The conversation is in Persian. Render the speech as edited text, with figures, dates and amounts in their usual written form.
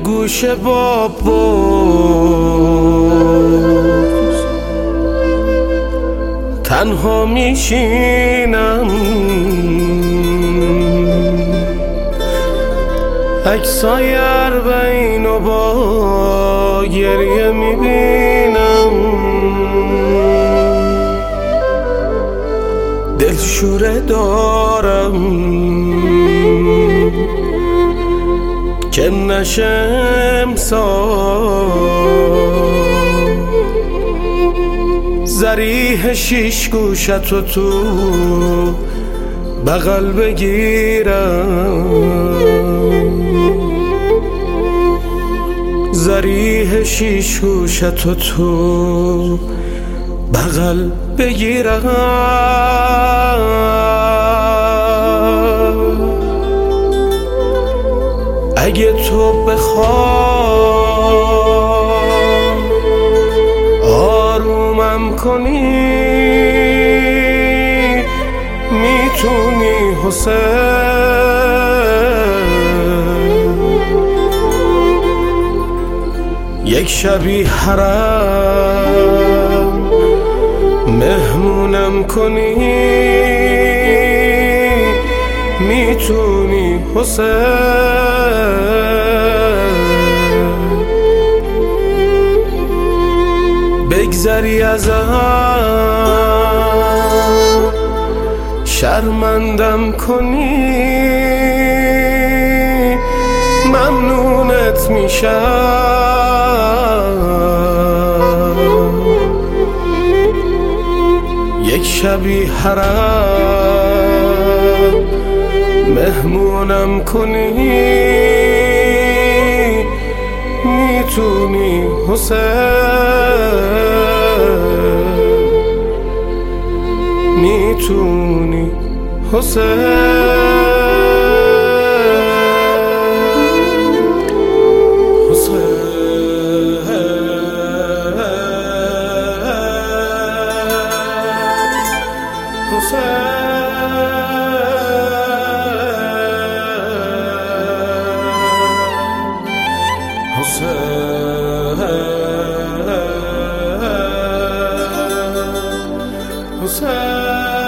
گوشه با تنها میشینم، عکسای اربعین و با گریه میبینم، دلشوره دارم که نشم ضریح شیش گوشتو تو بغل بگیرم، ضریح شیش گوشتو تو بغل بگیرم. اگه تو بخوای آرومم کنی، میتونی حسین، یک شبی حرم مهمونم کنی، میتونی حسین. بگذری ازم شرمندم کنی، ممنونت میشم، یک شبی حرم مهمونم کنی، میتونی حسین، میتونی حسین. Hussein